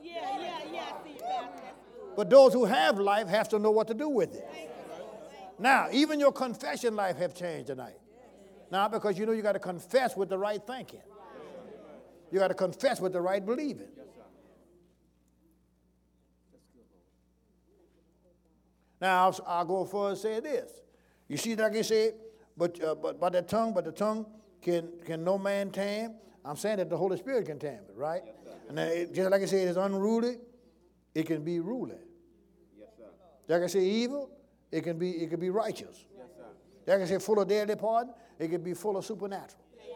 But those who have life have to know what to do with it. Now, even your confession life have changed tonight. Now, because you know you got to confess with the right thinking. You got to confess with the right believing. Now, I'll, I'll go further and say this. You see, like I said, but uh, but by the tongue, but the tongue can can no man tame. I'm saying that the Holy Spirit can tame it, right? Yes, and then it, just like I said, it's unruly. It can be ruling. Yes, sir. Like I say, evil. It can be it can be righteous. Yes, sir. Like I say, full of deadly pardon. It can be full of supernatural. Yes,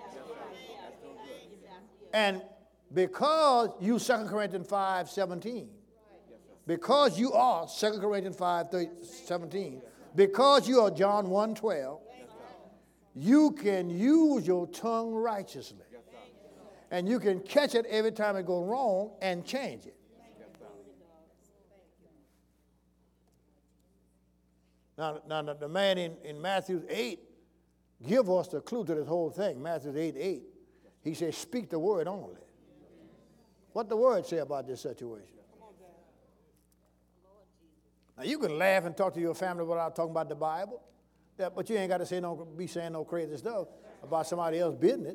and because you Second Corinthians five seventeen, because you are Second Corinthians five seventeen, because you are John one twelve, you can use your tongue righteously. And you can catch it every time it goes wrong and change it. Now, now the man in, in Matthew eight give us the clue to this whole thing. Matthew eight eight. He says, speak the word only. What the word say about this situation? Now, you can laugh and talk to your family without talking about the Bible, yeah, but you ain't got to say no, be saying no crazy stuff about somebody else's business.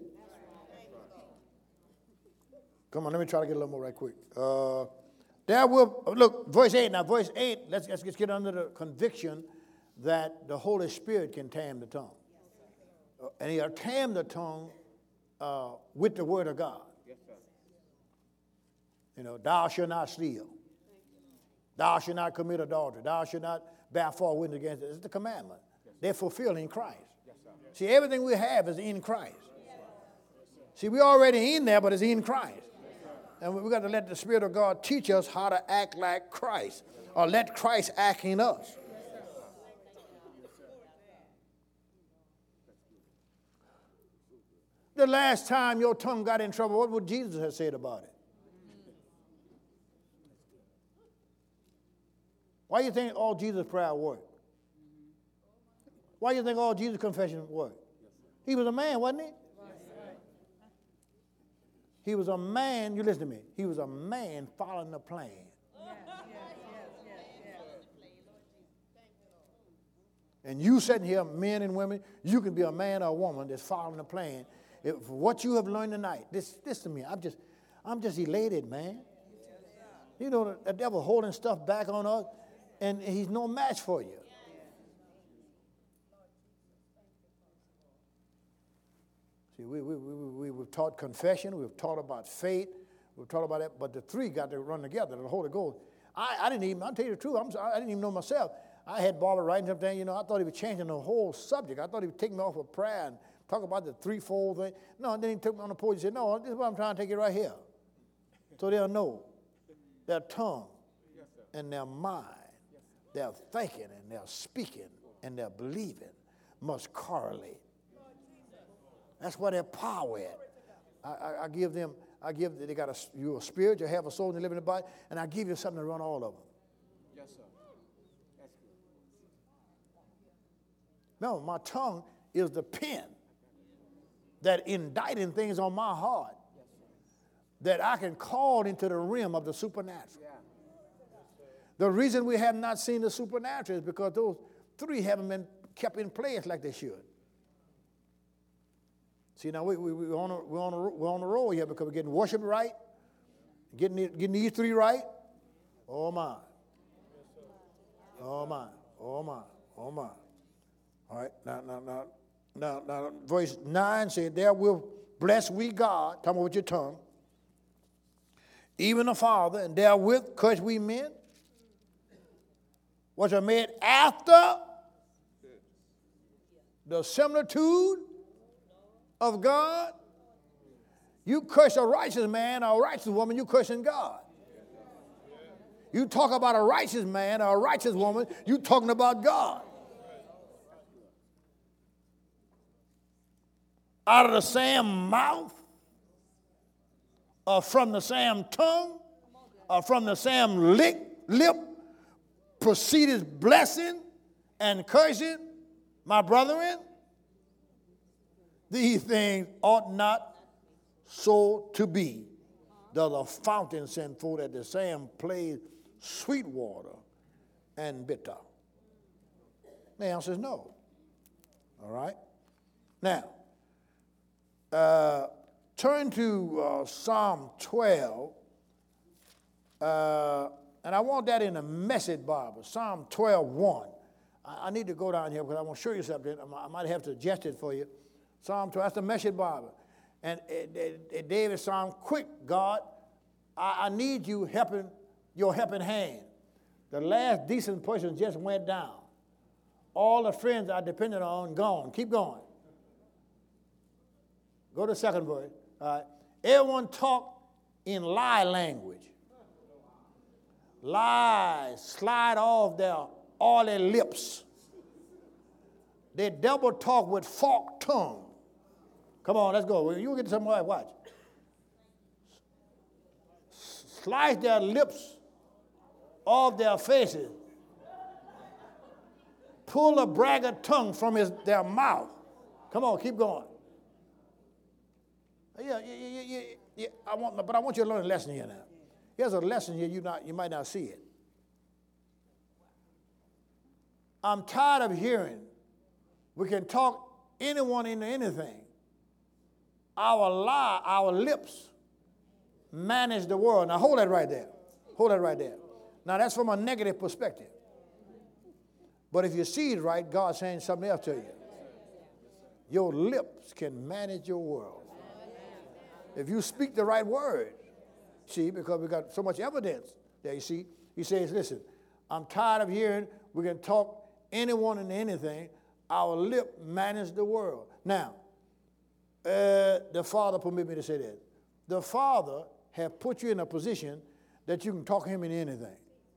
Come on, let me try to get a little more right quick. Uh, there will, look, verse eight. Now, verse eight, let's, let's get under the conviction that the Holy Spirit can tame the tongue. Uh, and he'll tame the tongue uh, with the word of God. Yes, sir. You know, thou shalt not steal. Thou shalt not commit adultery. Thou shalt not bear false witness against it. It's the commandment. Yes, they're fulfilled in Christ. Yes, see, everything we have is in Christ. Yes, see, we're already in there, but it's in Christ. And we've got to let the Spirit of God teach us how to act like Christ, or let Christ act in us. The last time your tongue got in trouble, what would Jesus have said about it? Why do you think all Jesus' prayer worked? Why do you think all Jesus' confession worked? He was a man, wasn't he? He was a man, you listen to me, he was a man following the plan. And you sitting here, men and women, you can be a man or a woman that's following the plan. If what you have learned tonight, this, this to me, I'm just, I'm just elated, man. You know, the, the devil holding stuff back on us, and he's no match for you. See, we, we, we, we, we've taught confession, we've taught about faith, we've taught about that, but the three got to run together, the Holy Ghost. I, I didn't even, I'll tell you the truth, I'm, I didn't even know myself. I had Barbara writing something, you know, I thought he was changing the whole subject. I thought he would take me off of prayer and talk about the threefold thing. No, and then he took me on the porch and said, no, this is what I'm trying to take you right here. So they'll know their tongue and their mind, their thinking and their speaking and their believing must correlate. That's where their power at. I, I, I give them, I give, they got a, you a spirit, you have a soul, and you live in the body, and I give you something to run all of them. Yes, sir. That's good. No, my tongue is the pen that indicting things on my heart that I can call into the realm of the supernatural. Yeah. The reason we have not seen the supernatural is because those three haven't been kept in place like they should. See, now we, we, we're, on a, we're, on a, we're on the roll here because we're getting worship right, getting, the, getting these three right. Oh, my. Oh, my. Oh, my. Oh, my. All right, now, now, now, now, now, verse nine said, there will bless we God, talking about with your tongue, even the Father, and therewith curse we men, which are made after the similitude of God. You curse a righteous man or a righteous woman, you cursing God. You talk about a righteous man or a righteous woman, you talking about God. Out of the same mouth, or from the same tongue, or from the same lick, lip, proceedeth blessing and cursing, my brethren. These things ought not so to be. Does a fountain send forth at the same place sweet water and bitter? The answer is no. All right? Now, uh, turn to uh, Psalm twelve, uh, and I want that in a Message Bible, Psalm twelve one. I, I need to go down here because I want to show you something. I might have to adjust it for you. Psalm twelve, that's the Message Bible. And it, it, it, David Psalm, quick, God, I, I need you helping, your helping hand. The last decent person just went down. All the friends I depended on gone. Keep going. Go to the second verse. All right. Everyone talk in lie language. Lies slide off their oily lips. They double talk with forked tongue. Come on, let's go. You get to somebody, watch. Slice their lips off their faces. Pull a braggart tongue from his, their mouth. Come on, keep going. Yeah, yeah, yeah, yeah, yeah. I want, but I want you to learn a lesson here now. Here's a lesson here you not, you might not see it. I'm tired of hearing we can talk anyone into anything. Our lie, our lips manage the world. Now hold that right there. Hold that right there. Now that's from a negative perspective. But if you see it right, God's saying something else to you. Your lips can manage your world. If you speak the right word, see, because we got so much evidence there, you see. He says, listen, I'm tired of hearing we can talk anyone into anything. Our lip manage the world. Now, uh, the Father permit me to say that. The Father have put you in a position that you can talk him into anything.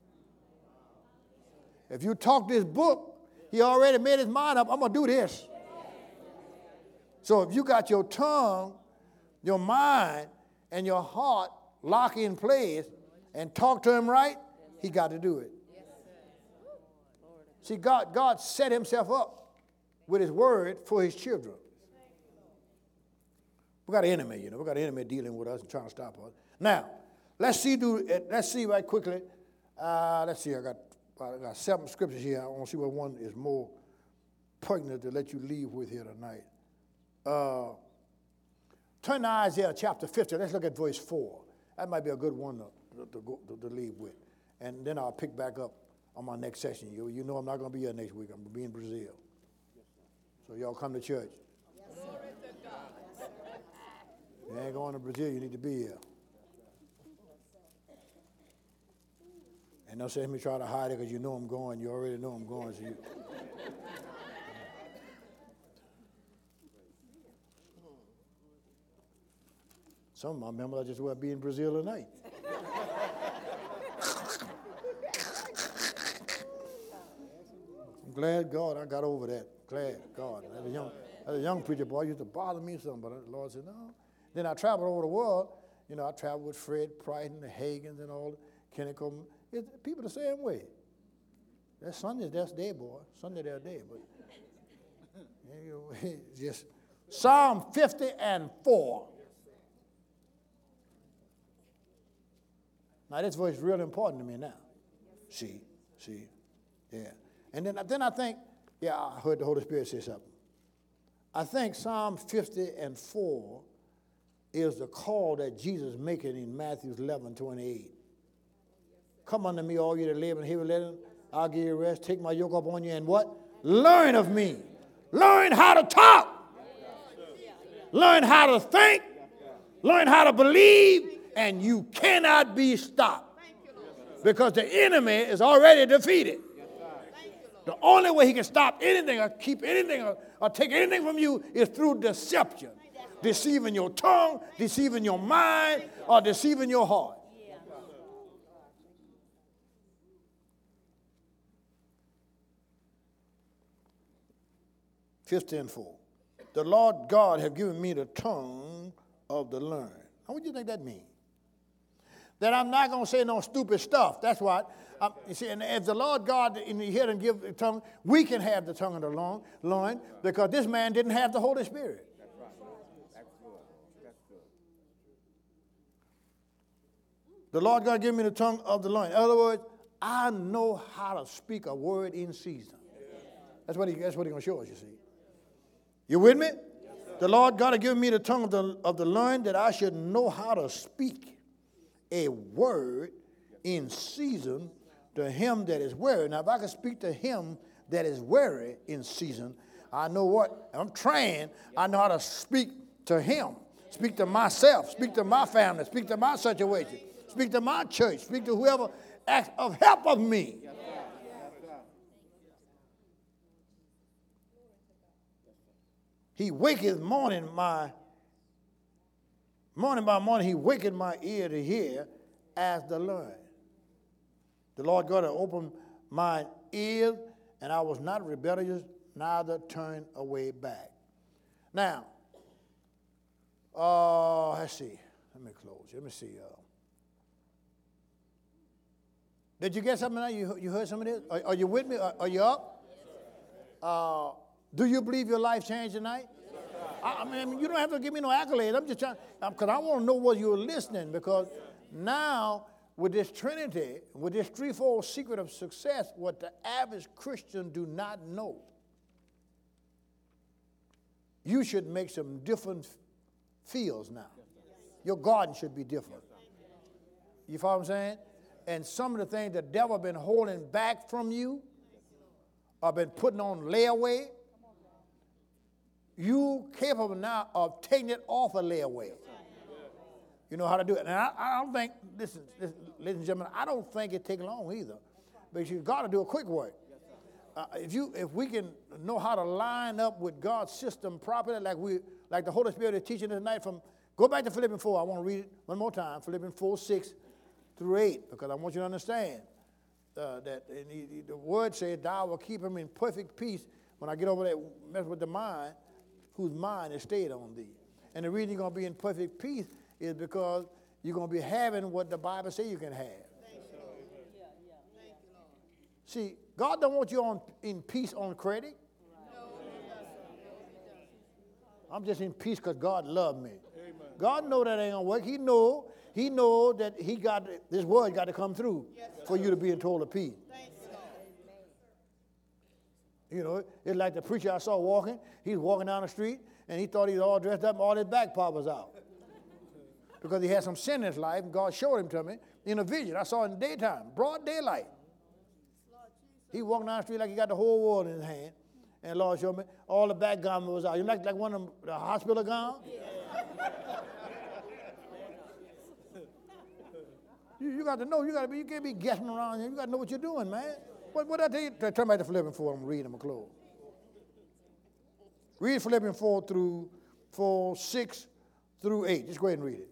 If you talk this book, he already made his mind up, I'm going to do this. So if you got your tongue, your mind, and your heart locked in place and talk to him right, he got to do it. See, God, God set himself up with his word for his children. We got an enemy, you know. We got an enemy dealing with us and trying to stop us. Now, let's see. Do let's see right quickly. Uh, let's see. I got I got seven scriptures here. I want to see what one is more pertinent to let you leave with here tonight. Uh, turn to Isaiah chapter fifty. Let's look at verse four. That might be a good one to, to, go, to, to leave with. And then I'll pick back up on my next session. You, you know I'm not going to be here next week. I'm going to be in Brazil. So y'all come to church. You ain't going to Brazil, you need to be here. And don't say me try to hide it because you know I'm going. You already know I'm going. So you... Some of my members, I just want to be in Brazil tonight. I'm glad God I got over that. Glad God. As a young, as a young preacher boy, it used to bother me some, but the Lord said, no. Then I traveled over the world. You know, I traveled with Fred Priton, the Hagins, and all, Kenny Coleman. It's, people the same way. That's Sunday, that's their boy. Sunday, they're there. But anyway, just Psalm fifty and four. Now, this verse is really important to me now. See, see, yeah. And then, then I think, yeah, I heard the Holy Spirit say something. I think Psalm fifty and four is the call that Jesus is making in Matthew eleven twenty-eight. Come unto me, all you that labor and heavy laden, I'll give you rest. Take my yoke up on you and what? Learn of me. Learn how to talk. Learn how to think. Learn how to believe. And you cannot be stopped. Because the enemy is already defeated. The only way he can stop anything or keep anything or, or take anything from you is through deception. Deceiving your tongue, deceiving your mind, or deceiving your heart. fifty and four. The Lord God have given me the tongue of the learned. Now, what do you think that means? That I'm not going to say no stupid stuff. That's what. Um, you see, and if the Lord God in the head and give the tongue, we can have the tongue of the learned because this man didn't have the Holy Spirit. That's right. That's good. That's good. The Lord God give me the tongue of the learned. In other words, I know how to speak a word in season. That's what he, that's what he's going to show us, you see. You with me? Yes, the Lord God has given me the tongue of the, of the learned that I should know how to speak a word in season to him that is weary. Now, if I can speak to him that is weary in season, I know what, I'm trained, I know how to speak to him, speak to myself, speak to my family, speak to my situation, speak to my church, speak to whoever asks of help of me. He waketh morning my, morning by morning, he waketh my ear to hear as the learned. The Lord God had opened my ears, and I was not rebellious, neither turned away back. Now, uh, let's see. Let me close. Let me see. Uh, did you get something now? You, you heard some of this? Are, are you with me? Are, are you up? Uh, do you believe your life changed tonight? I, I mean, you don't have to give me no accolade. I'm just trying, because I want to know whether you're listening, because now, with this Trinity, with this threefold secret of success, what the average Christian do not know, you should make some different fields now. Your garden should be different. You follow what I'm saying? And some of the things the devil been holding back from you or been putting on layaway, you capable now of taking it off a layaway. You know how to do it. And I, I don't think, listen, listen, ladies and gentlemen, I don't think it takes long either. But you've got to do a quick work. Uh, if you, if we can know how to line up with God's system properly, like we, like the Holy Spirit is teaching us tonight from, go back to Philippians four. I want to read it one more time. Philippians four, six through eight, because I want you to understand uh, that and he, he, the word says, thou will keep him in perfect peace when I get over there, mess with the mind, whose mind is stayed on thee. And the reason you're going to be in perfect peace is because you're going to be having what the Bible says you can have. Thank you, Lord. Yeah, yeah. Thank you, Lord. See, God don't want you on in peace on credit. No, he doesn't. No, he doesn't. I'm just in peace because God loved me. Amen. God know that ain't gonna work. He know, he know that he got this word got to come through for you to be in total peace. You know, it's like the preacher I saw walking. He's walking down the street and he thought he was all dressed up and all his back part was out. Because he had some sin in his life and God showed him to me in a vision. I saw it in the daytime, broad daylight. He walking down the street like he got the whole world in his hand. And the Lord showed me all the back garment was out. You like, like one of them, the hospital gowns? you, you got to know, you got to be, you can't be guessing around here. You got to know what you're doing, man. What what I tell you? Turn back to Philippians four. I'm reading them close. Read Philippians four through four, six through eight. Just go ahead and read it.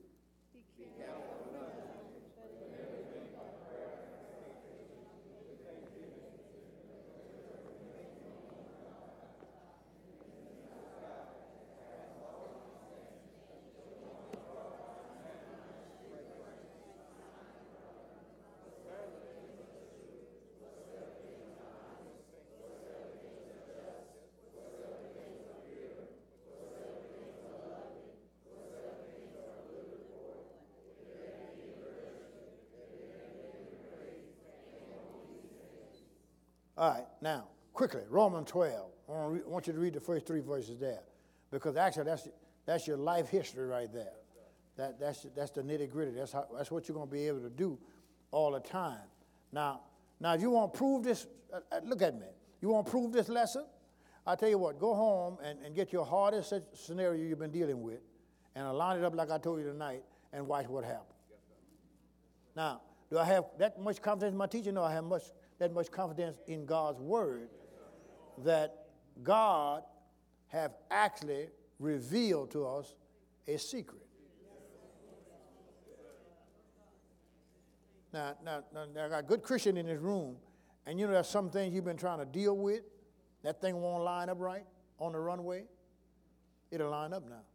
All right, now, quickly, Romans twelve. I want, re- I want you to read the first three verses there, because actually that's that's your life history right there. That that's that's the nitty gritty. That's how that's what you're going to be able to do all the time. Now, now if you want to prove this, uh, uh, look at me. You want to prove this lesson? I tell you what, go home and, and get your hardest scenario you've been dealing with, and line it up like I told you tonight, and watch what happens. Now, do I have that much confidence in my teaching? No, I have much. that much confidence in God's word that God have actually revealed to us a secret. Now, now, now I got a good Christian in this room, and you know there's some things you've been trying to deal with. That thing won't line up right on the runway. It'll line up now.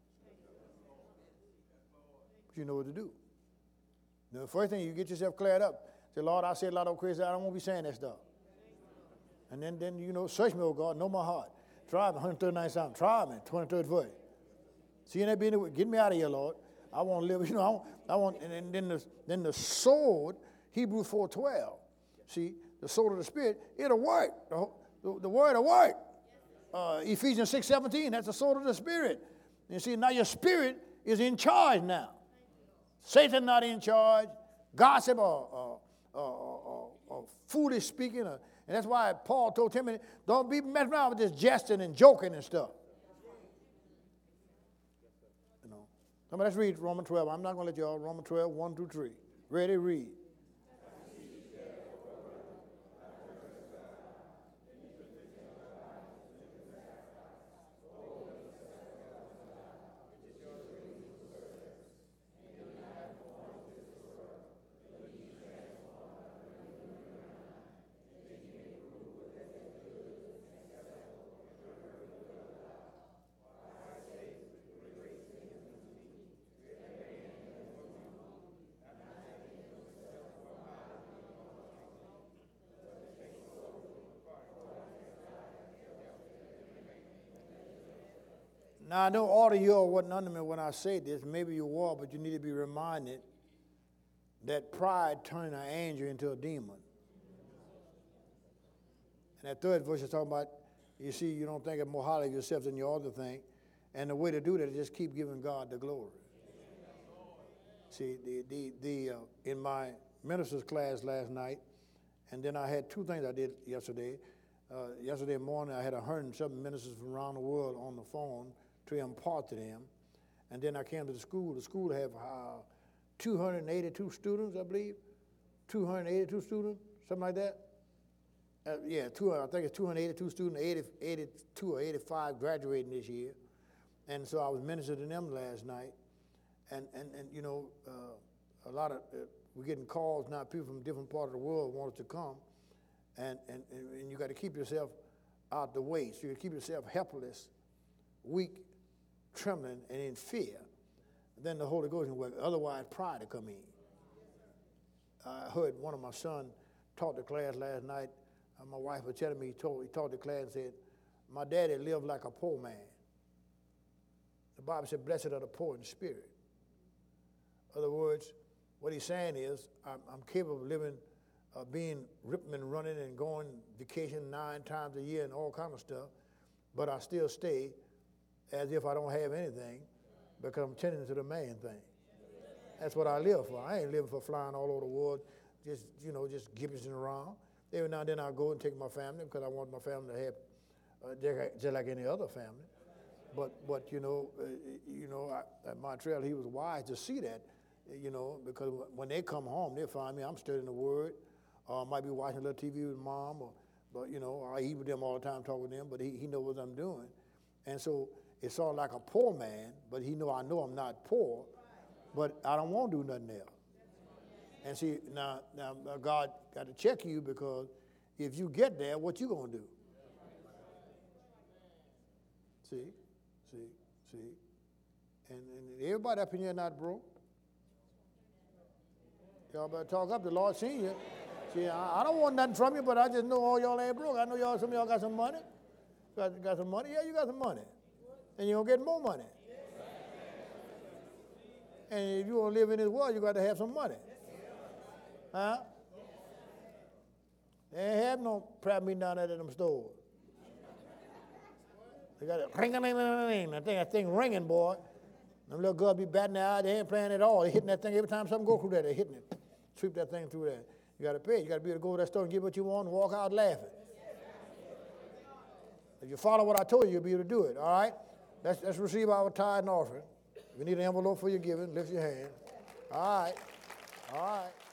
But you know what to do. The first thing, you get yourself cleared up. Say, Lord, I say a lot of crazy. I don't want to be saying that stuff. And then, then you know, search me, oh God, know my heart. Try me, one thirty-nine Psalm. Try me, twenty-third verse. See, that being get me out of here, Lord. I want to live. You know, I want. I want and then the then the sword, Hebrews four twelve. See, the sword of the Spirit, it'll work. The, the, the word will work. Uh, Ephesians six seventeen. That's the sword of the Spirit. You see, now your spirit is in charge now. Satan not in charge. Gossip or. or Uh, or, or foolish speaking, or, and that's why Paul told Timothy, don't be messing around with this jesting and joking and stuff. You know. So let's read Romans twelve. I'm not going to let you all. Romans twelve, one through three. Ready, read. Now, I know all of you all wasn't under me when I say this. Maybe you were, but you need to be reminded that pride turned an angel into a demon. And that third verse is talking about, you see, you don't think more highly of yourself than your other thing. And the way to do that is just keep giving God the glory. See, the, the, the, uh, in my minister's class last night, and then I had two things I did yesterday. Uh, yesterday morning, I had a hundred and something ministers from around the world on the phone to impart to them. And then I came to the school. The school have uh, two hundred eighty-two students, I believe. two hundred eighty-two students, something like that. Uh, yeah, two, I think it's two hundred eighty-two students, eighty, eighty-two or eighty-five graduating this year. And so I was ministering to them last night. And, and, and you know, uh, a lot of, uh, we're getting calls now, people from different parts of the world want us to come. And, and, and you got to keep yourself out the way. So you keep yourself helpless, weak, trembling, and in fear. Then the Holy Ghost can work. Otherwise, pride will come in. I heard one of my sons taught the class last night. Uh, my wife was telling me he, told, he taught the class and said, my daddy lived like a poor man. The Bible said, blessed are the poor in spirit. In other words, what he's saying is, I'm, I'm capable of living, uh, being ripping and running and going vacation nine times a year and all kind of stuff, but I still stay as if I don't have anything because I'm tending to the main thing. That's what I live for. I ain't living for flying all over the world, just, you know, just gibbering around. Every now and then I'll go and take my family because I want my family to have uh, just, like, just like any other family. But, but you know, uh, you know, I, at Montreal, he was wise to see that, you know, because when they come home, they find me, I'm studying the Word, or I might be watching a little T V with mom, or, but, you know, I eat with them all the time, talk with them, but he, he knows what I'm doing. And so it's sort of like a poor man, but he know I know I'm not poor, but I don't want to do nothing else. And see, now, now God got to check you, because if you get there, what you going to do? See, see, see. And, and everybody up in here not broke. Y'all better talk up. The Lord seen you. See, I, I don't want nothing from you, but I just know all y'all ain't broke. I know y'all, some of y'all got some money. Got, got some money? Yeah, you got some money. And you're going to get more money. And if you want to live in this world, you got to have some money. Huh? They ain't have no prayer meeting down there at them stores. They got a ring a ring a ring. I think that thing ringing, boy. Them little girls be batting their eye. They ain't playing at all. They hitting that thing every time something go through there. They hitting it. Sweep that thing through there. You got to pay. You got to be able to go to that store and get what you want and walk out laughing. If you follow what I told you, you'll be able to do it. All right? Let's, let's receive our tithe and offering. If you need an envelope for your giving, lift your hand. All right. All right.